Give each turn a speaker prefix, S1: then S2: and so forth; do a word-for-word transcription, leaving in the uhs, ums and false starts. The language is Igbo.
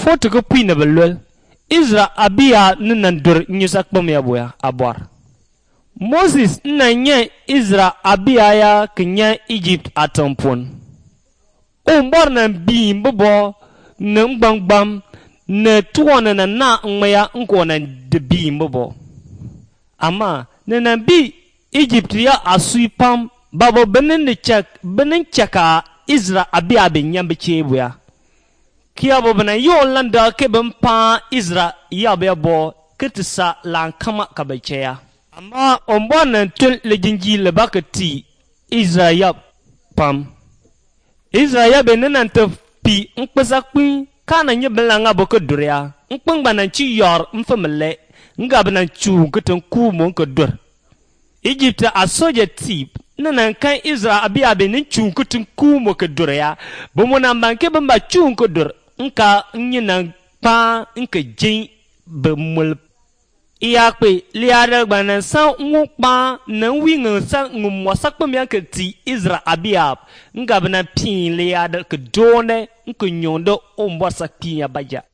S1: foto ko pina belol Isra abia nandur nyusak pamya boya abor Moses nanya Isra abia ya kenya Egypt atampon ombor na bi mbobo na ngbangbam na tuwana na na ngmaya nko na de bi mbobo ama na na bi Egypt ya asuipam babo benen chak benen chaka Isra abia be nyambe chebuya kia bo bana yo landa ke bampa Isra ya be bo ketsa lan kama kabecheya ama ombo na tul le jinji le bakati Isra ya pam Isra ya be nan te pi nkpesa kwin kana nye belanga boko duria nkpangba na chi yor mfamele ngaba na chu keten ku mo ko dur Egypt asoje tip nana kan Isra abia be nin chu keten ku mo ko duria bo mo na banke bamba chu ko dur nka nyina pa nka jin be mul Iyakpe liada gbanan san ngukpa na winga san ngumwasak pamya ke ti Isra abia ngabna pin liada ke done nko nyondo ombo sak pin ya baja